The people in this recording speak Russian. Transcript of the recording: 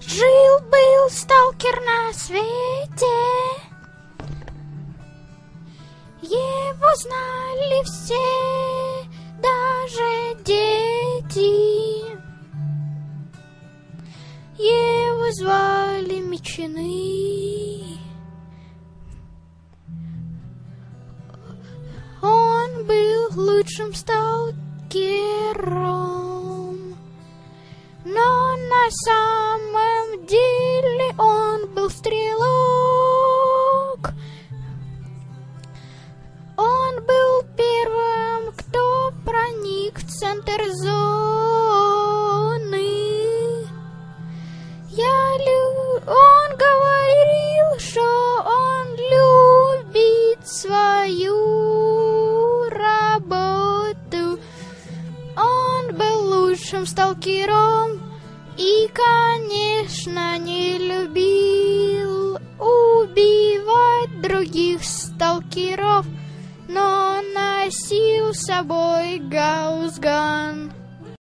Жил-был сталкер на свете, его знали все, даже дети. Его звали Меченый. Он был лучшим сталкером, но на самом деле он был стрелок. Он был первым, кто проник в центр зоны. Он говорил, что он любит свою работу. Он был лучшим сталкером и, конечно, не любил убивать других сталкеров, но носил с собой гаусган.